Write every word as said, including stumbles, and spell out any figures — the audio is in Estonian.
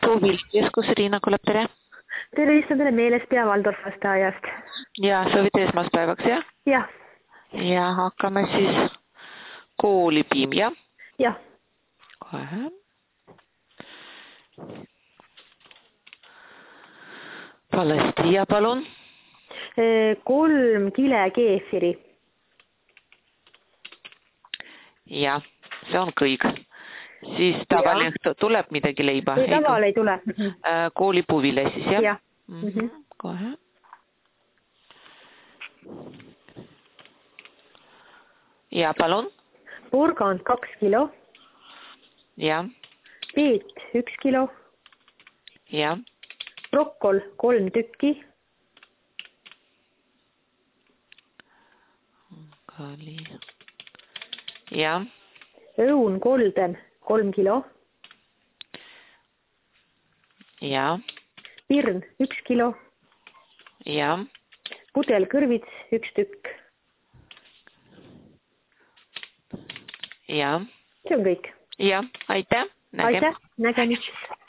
Suuvilkeskus, Riina Kulep, tere. Tere, istun Meelespea Valdorf lasteaiast. Ja soovid esmaspäevaks, jah? Jah. Ja hakkame siis koolipiim, jah? Jah. Kohe. Valesti ja palun? Kolm kile keefiri. Jah, see on kõik. Siis tavaline tuleb midagi leiba? Ei, taval ei tule. Koolipuvile siis, jah? Jah. Mm -hmm. Kohe. Ja palun? Porgand kaks kilo. Jah. Peet üks kilo. Jah. Brokkol kolm tükki. Kali. Jah. Õun kolden kolm kilo. Jah. Pirn üks kilo. Jah. Pudel kõrvits üks tükk. Jah. See on kõik. Jah, aitäh. Aitäh, nägemist.